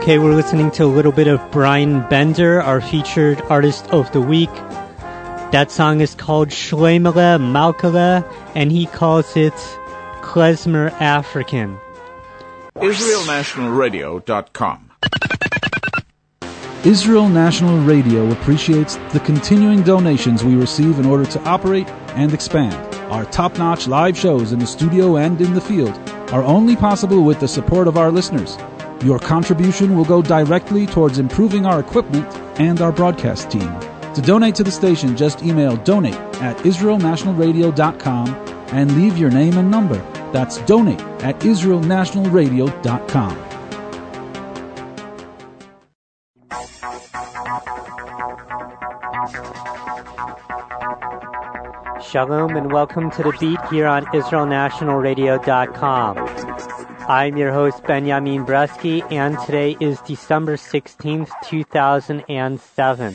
Okay, we're listening to a little bit of Brian Bender, our featured artist of the week. That song is called Shlemele Malkele, and he calls it Klezmer African. IsraelNationalRadio.com. Israel National Radio appreciates the continuing donations we receive in order to operate and expand. Our top-notch live shows in the studio and in the field are only possible with the support of our listeners. Your contribution will go directly towards improving our equipment and our broadcast team. To donate to the station, just email donate@israelnationalradio.com and leave your name and number. That's donate@israelnationalradio.com. Shalom and welcome to The Beat here on IsraelNationalRadio.com. I'm your host, Benjamin Bresky, and today is December 16th, 2007.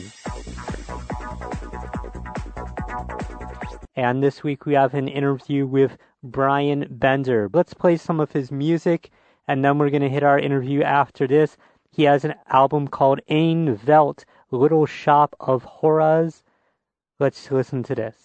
And this week we have an interview with Brian Bender. Let's play some of his music, and then we're going to hit our interview after this. He has an album called Ein Welt, Little Shop of Horrors. Let's listen to this.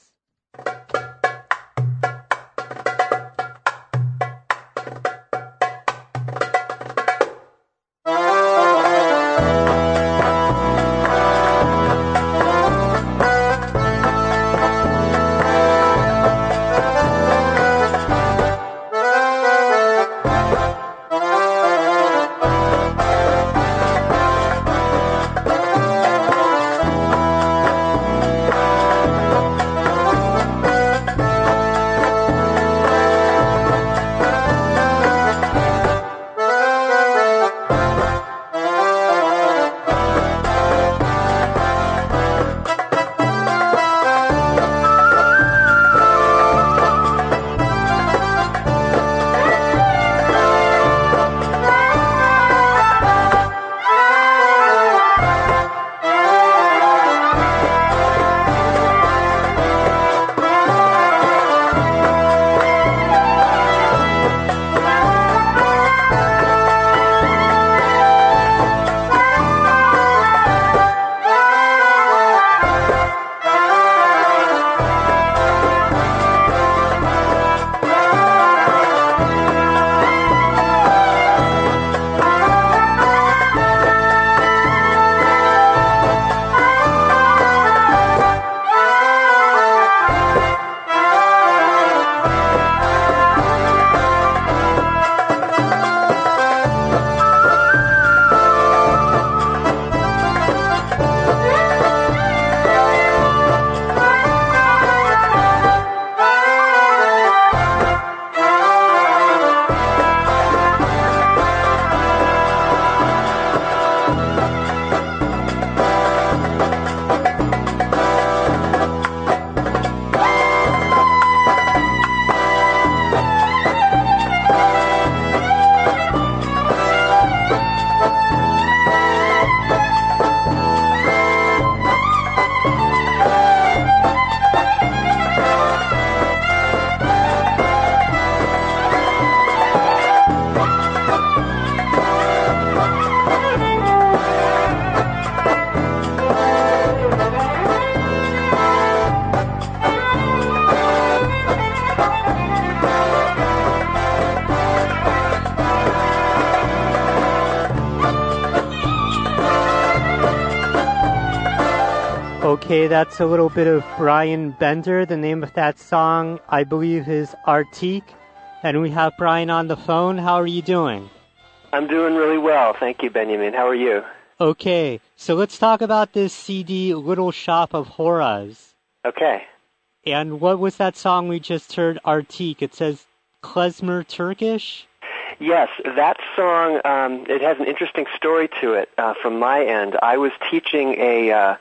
Okay, that's a little bit of Brian Bender. The name of that song, I believe, is Artik. And we have Brian on the phone. How are you doing? I'm doing really well. Thank you, Benjamin. How are you? Okay, so let's talk about this CD, Little Shop of Horrors. Okay. And what was that song we just heard, Artik? It says Klezmer Turkish? Yes, that song, it has an interesting story to it from my end. I was teaching a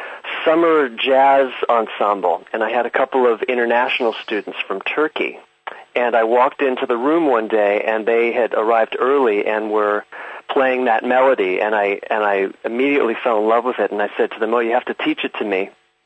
summer jazz ensemble, and I had a couple of international students from Turkey. And I walked into the room one day, and they had arrived early and were playing that melody, and I immediately fell in love with it, and I said to them, "Oh, you have to teach it to me."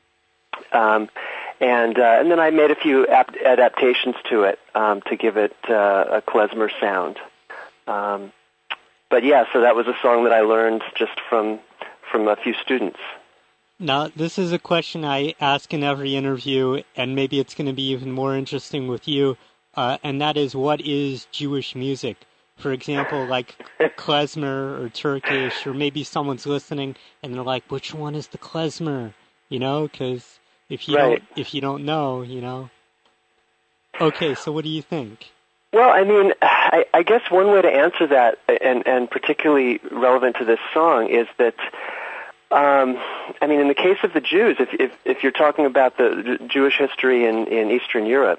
And then I made a few adaptations to it to give it a klezmer sound. but yeah, so that was a song that I learned just from a few students. Now, this is a question I ask in every interview, and maybe it's going to be even more interesting with you, and that is, what is Jewish music? For example, like klezmer or Turkish, or maybe someone's listening and they're like, which one is the klezmer? You know, because if you don't know, you know. Okay, so what do you think? Well, I mean, I guess one way to answer that, and particularly relevant to this song, is that, I mean, in the case of the Jews, if you're talking about the Jewish history in Eastern Europe,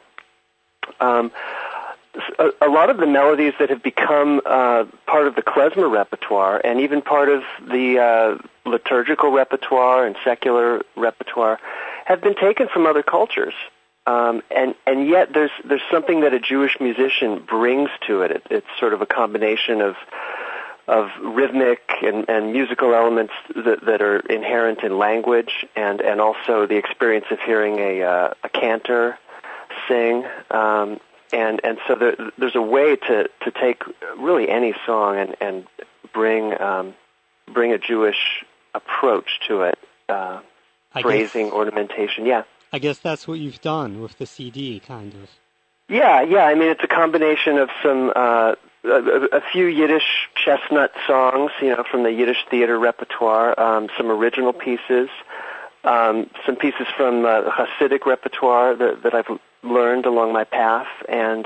a lot of the melodies that have become part of the klezmer repertoire, and even part of the liturgical repertoire and secular repertoire, have been taken from other cultures. And yet there's something that a Jewish musician brings to it. It's sort of a combination of rhythmic and musical elements that are inherent in language, and also the experience of hearing a cantor sing. And so there's a way to take really any song and bring a Jewish approach to it, phrasing, ornamentation. Yeah. I guess that's what you've done with the CD, kind of. Yeah. I mean, it's a combination of some a few Yiddish chestnut songs, you know, from the Yiddish theater repertoire, some original pieces, some pieces from the Hasidic repertoire that I've learned along my path, and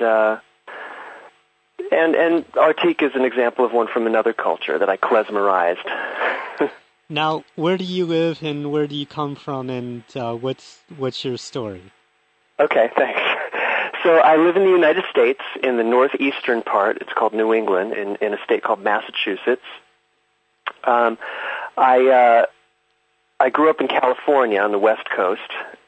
Artik is an example of one from another culture that I klezmerized. Now, where do you live, and where do you come from, and what's your story? Okay, thanks. So I live in the United States, in the northeastern part. It's called New England, in a state called Massachusetts. I grew up in California on the West Coast.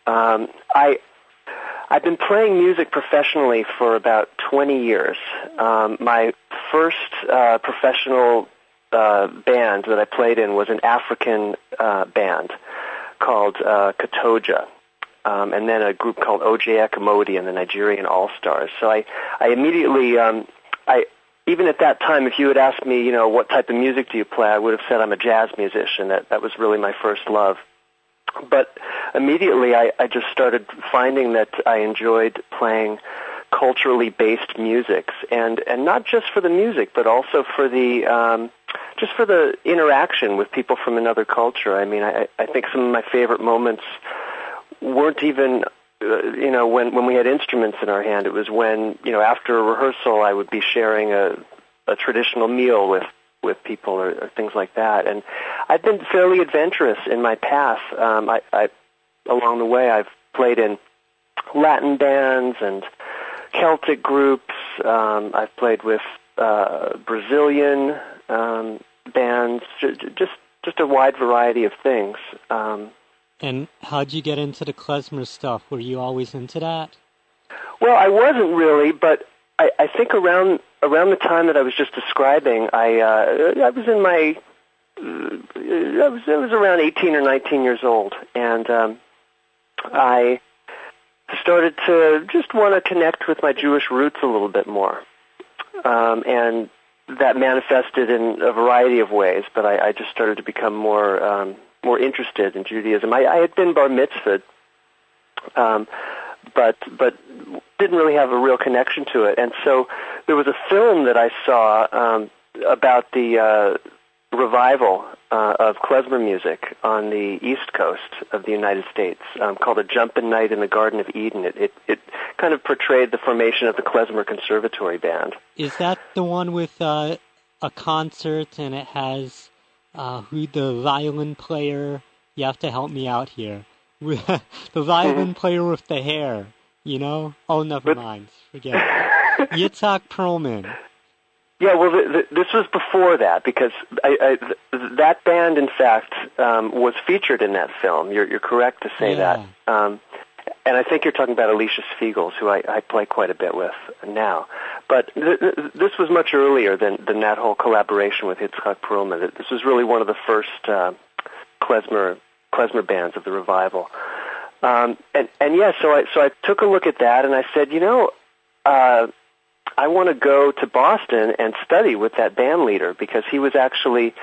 I've been playing music professionally for about 20 years. My first professional band that I played in was an African band called Katoja, and then a group called O.J. Ekamodi and the Nigerian All-Stars. So I immediately, even at that time, if you had asked me, you know, what type of music do you play, I would have said I'm a jazz musician. That was really my first love. But immediately I just started finding that I enjoyed playing culturally based musics, and not just for the music, but also for the just for the interaction with people from another culture. I mean, I think some of my favorite moments weren't even you know, when we had instruments in our hand. It was when, you know, after a rehearsal I would be sharing a traditional meal with people or things like that. And I've been fairly adventurous in my path. I along the way I've played in Latin bands and Celtic groups. I've played with Brazilian bands, just a wide variety of things. And how'd you get into the klezmer stuff? Were you always into that? Well, I wasn't really, but I think around the time that I was just describing, I was in my I was around 18 or 19 years old, and I started to just want to connect with my Jewish roots a little bit more, and that manifested in a variety of ways. But I just started to become more interested in Judaism. I had been bar mitzvahed, but didn't really have a real connection to it. And so there was a film that I saw about the revival of klezmer music on the East Coast of the United States, called A Jumpin' Night in the Garden of Eden. It kind of portrayed the formation of the Klezmer Conservatory Band. Is that the one with a concert, and it has who the violin player? You have to help me out here. The violin player with the hair, you know? Oh, never mind. Forget it. Yitzhak Perlman. Yeah, well, this was before that, because that band, in fact, was featured in that film. You're correct to say that. And I think you're talking about Alicia Spiegels, who I play quite a bit with now. But this was much earlier than that whole collaboration with Yitzhak Perlman. This was really one of the first klezmer bands of the revival. And yeah, so I took a look at that, and I said, you know, I want to go to Boston and study with that band leader, because he was actually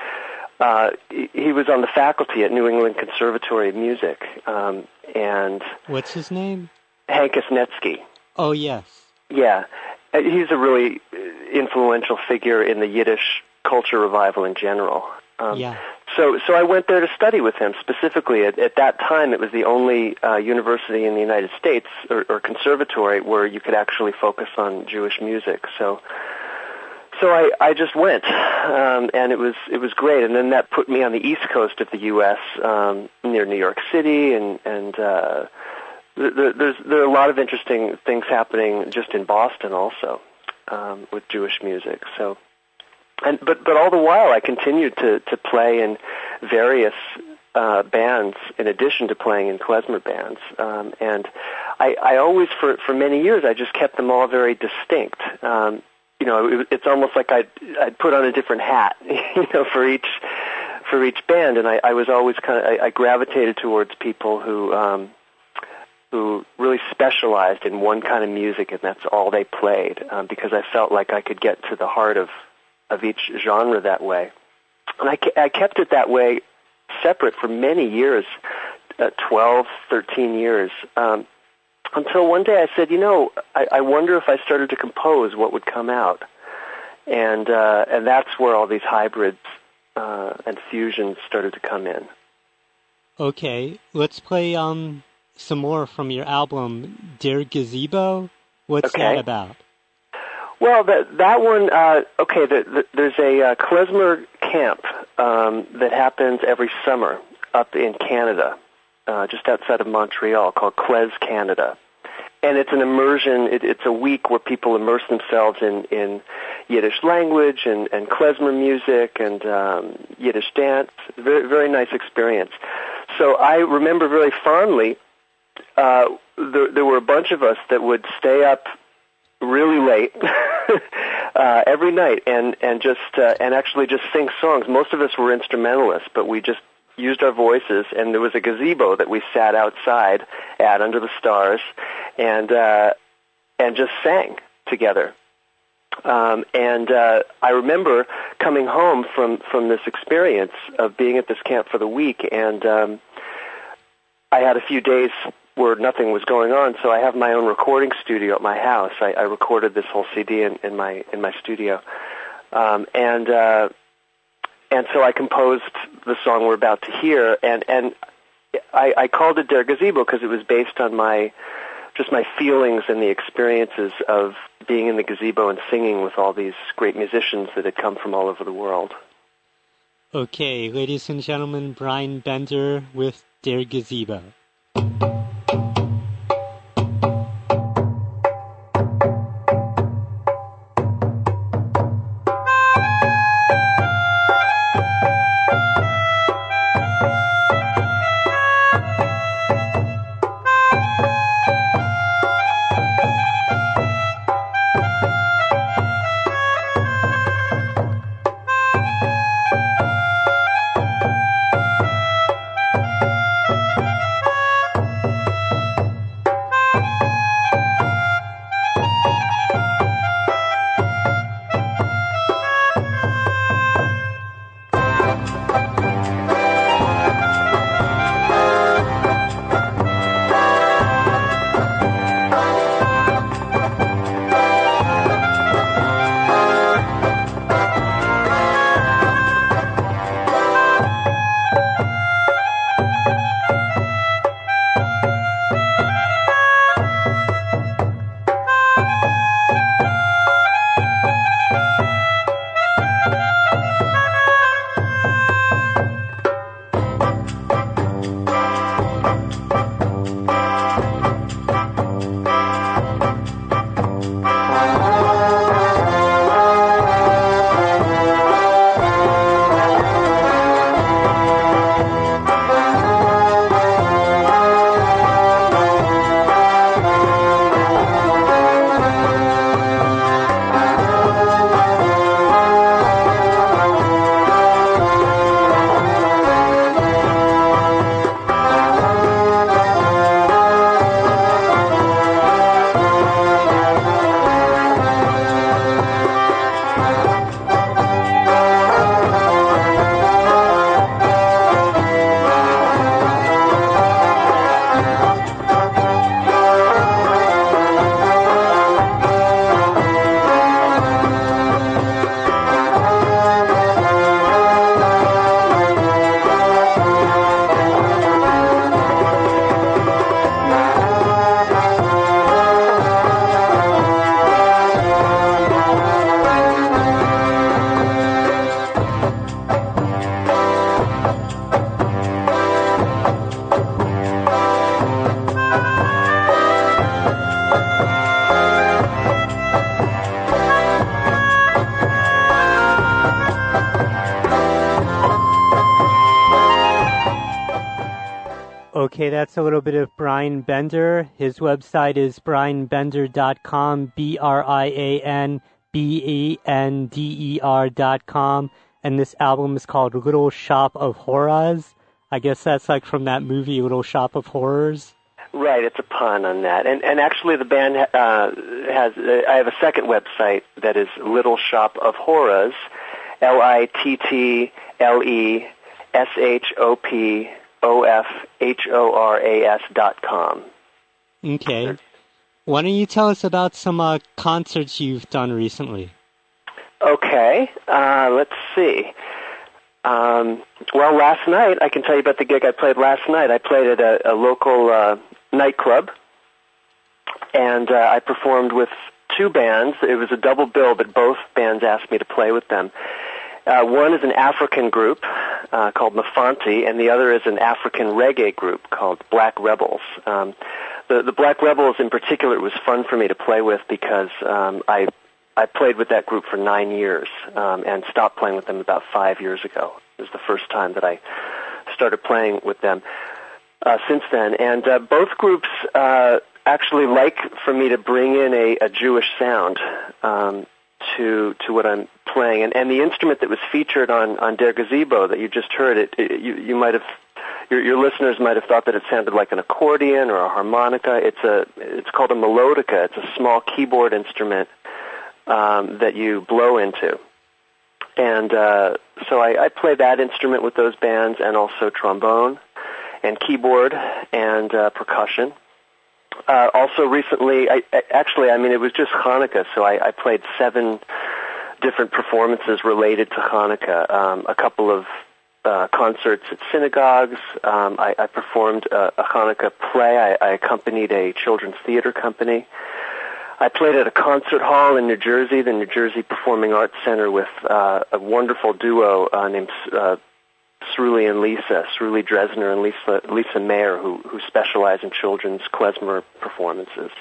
he was on the faculty at New England Conservatory of Music. And what's his name? Hank Osnetsky. Oh, yes. Yeah. He's a really influential figure in the Yiddish culture revival in general. Yeah. So I went there to study with him specifically. At that time, it was the only university in the United States, or conservatory, where you could actually focus on Jewish music. So I just went, and it was great. And then that put me on the East Coast of the U.S., near New York City, and there are a lot of interesting things happening just in Boston also, with Jewish music. So, but all the while I continued to play in various bands in addition to playing in klezmer bands, and I always for many years I just kept them all very distinct. It's almost like I'd put on a different hat, for each band, and I was always I gravitated towards people who really specialized in one kind of music, and that's all they played, because I felt like I could get to the heart of each genre that way. And I kept it that way, separate for many years, 12, 13 years, until one day I said, I wonder if I started to compose, what would come out. And that's where all these hybrids and fusions started to come in. Okay, let's play some more from your album, Der Gazebo. What's that about? Well, that one, there's a klezmer camp that happens every summer up in Canada, just outside of Montreal, called Klez Canada. And it's an immersion, it's a week where people immerse themselves in Yiddish language and klezmer music and Yiddish dance. Very, very nice experience. So I remember very fondly, there were a bunch of us that would stay up really late every night and actually just sing songs. Most of us were instrumentalists, but we just used our voices, and there was a gazebo that we sat outside at under the stars and just sang together. I remember coming home from this experience of being at this camp for the week, and I had a few days where nothing was going on, so I have my own recording studio at my house. I recorded this whole CD in my studio, and so I composed the song we're about to hear, and I called it Der Gazebo because it was based on my feelings and the experiences of being in the gazebo and singing with all these great musicians that had come from all over the world. Okay, ladies and gentlemen, Brian Bender with Der Gazebo. Okay, that's a little bit of Brian Bender. His website is brianbender.com, BrianBender.com, and this album is called Little Shop of Horrors. I guess that's like from that movie, Little Shop of Horrors. Right, it's a pun on that. And actually the band I have a second website that is Little Shop of Horrors, LittleShopofHoras.com. Okay. Why don't you tell us about some concerts you've done recently? Okay, let's see. Well, last night, I can tell you about the gig I played last night. I played at a local nightclub, and I performed with two bands. It was a double bill, but both bands asked me to play with them. One is an African group called Mafanti, and the other is an African reggae group called Black Rebels. The Black Rebels in particular, it was fun for me to play with because I played with that group for 9 years and stopped playing with them about 5 years ago. It was the first time that I started playing with them since then. And both groups actually like for me to bring in a Jewish sound to what I'm playing. And the instrument that was featured on Der Gazebo that you just heard, you might have, your listeners might have thought that it sounded like an accordion or a harmonica. It's called a melodica. It's a small keyboard instrument that you blow into. And so I play that instrument with those bands, and also trombone and keyboard and percussion. Also recently, it was just Hanukkah, so I played 7 different performances related to Hanukkah. A couple of concerts at synagogues. I performed a Hanukkah play. I accompanied a children's theater company. I played at a concert hall in New Jersey, the New Jersey Performing Arts Center, with a wonderful duo named Sruli and Lisa, Sruli Dresner and Lisa Mayer, who specialize in children's klezmer performances.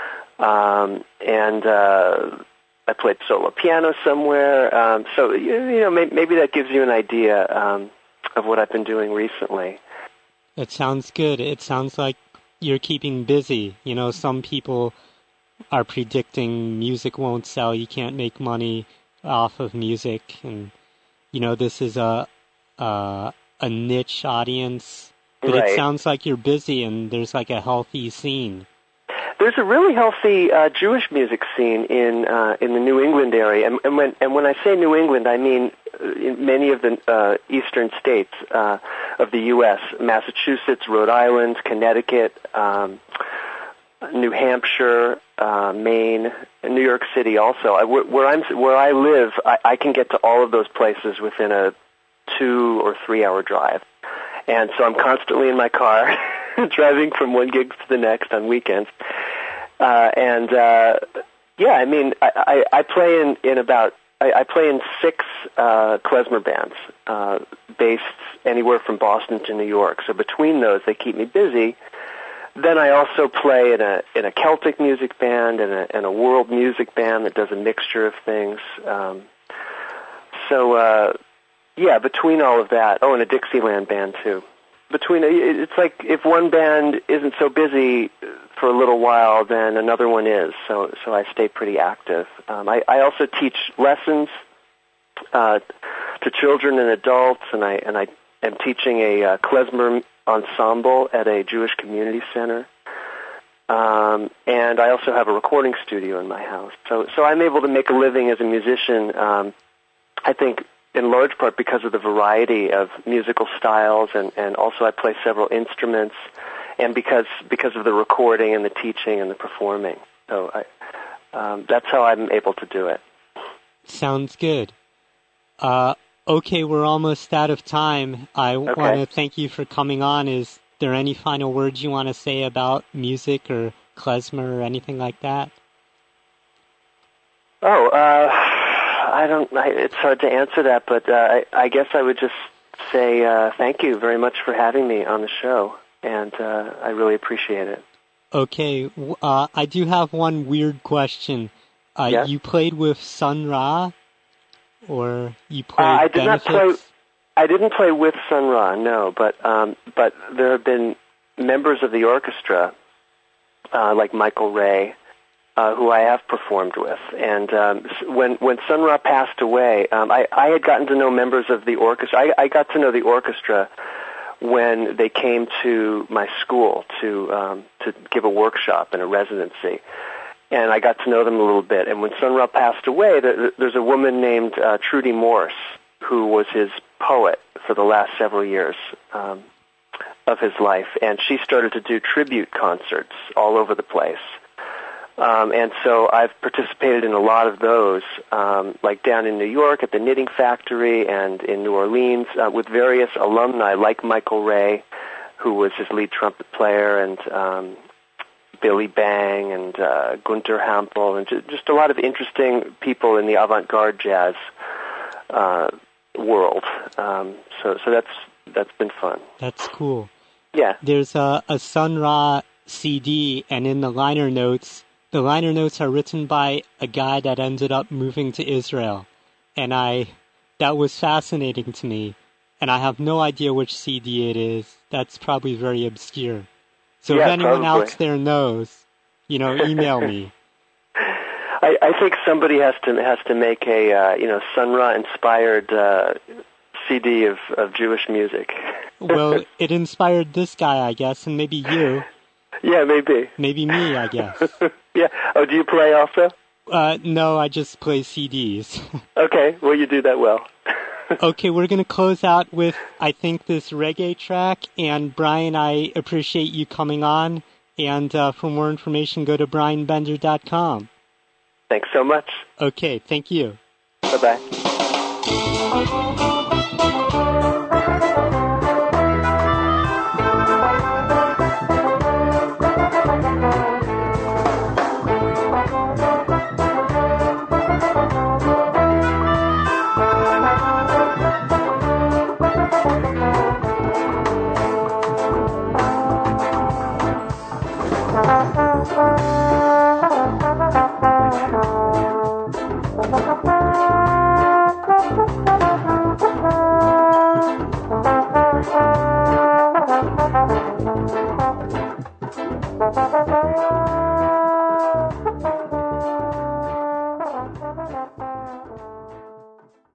And I played solo piano somewhere. So maybe that gives you an idea of what I've been doing recently. It sounds good. It sounds like you're keeping busy. You know, some people are predicting music won't sell, you can't make money off of music, and this is a niche audience, but right. It sounds like you're busy and there's like a healthy scene. There's a really healthy Jewish music scene in the New England area, and when I say New England, I mean in many of the eastern states of the U.S., Massachusetts, Rhode Island, Connecticut, New Hampshire, Maine, and New York City also. Where I live, I can get to all of those places within a 2 or 3 hour drive. And so I'm constantly in my car driving from one gig to the next on weekends. I play I play in 6 klezmer bands based anywhere from Boston to New York. So between those, they keep me busy. Then I also play in a Celtic music band and a world music band that does a mixture of things. Between all of that, and a Dixieland band too. It's like if one band isn't so busy for a little while, then another one is. So I stay pretty active. I also teach lessons to children and adults, and I am teaching a klezmer ensemble at a Jewish community center. And I also have a recording studio in my house. So I'm able to make a living as a musician, I think in large part because of the variety of musical styles, and also I play several instruments, and because of the recording and the teaching and the performing. So that's how I'm able to do it. Sounds good. Okay, we're almost out of time. I want to thank you for coming on. Is there any final words you want to say about music or klezmer or anything like that? It's hard to answer that, but I guess I would just say thank you very much for having me on the show, and I really appreciate it. Okay, I do have one weird question. Yes? You played with Sun Ra? Or you played Benefits? I didn't play with Sun Ra, no, but there have been members of the orchestra, like Michael Ray, who I have performed with. And when Sun Ra passed away, I had gotten to know members of the orchestra. I got to know the orchestra when they came to my school to give a workshop and a residency. And I got to know them a little bit. And when Sun Ra passed away, there's a woman named Trudy Morse, who was his poet for the last several years of his life. And she started to do tribute concerts all over the place. And so I've participated in a lot of those, like down in New York at the Knitting Factory and in New Orleans with various alumni like Michael Ray, who was his lead trumpet player, and Billy Bang and Gunter Hampel, and just a lot of interesting people in the avant-garde jazz world. So that's been fun. That's cool. Yeah. There's a Sun Ra CD, and in the liner notes are written by a guy that ended up moving to Israel. And that was fascinating to me. And I have no idea which CD it is. That's probably very obscure. So if anyone else there knows, email me. I think somebody has to make a Sun Ra inspired CD of Jewish music. Well, it inspired this guy, I guess, and maybe you. Yeah, maybe. Maybe me, I guess. Yeah. Oh, do you play also? No, I just play CDs. Okay, well, you do that well. Okay, we're going to close out with, I think, this reggae track. And Brian, I appreciate you coming on. And for more information, go to brianbender.com. Thanks so much. Okay, thank you. Bye-bye.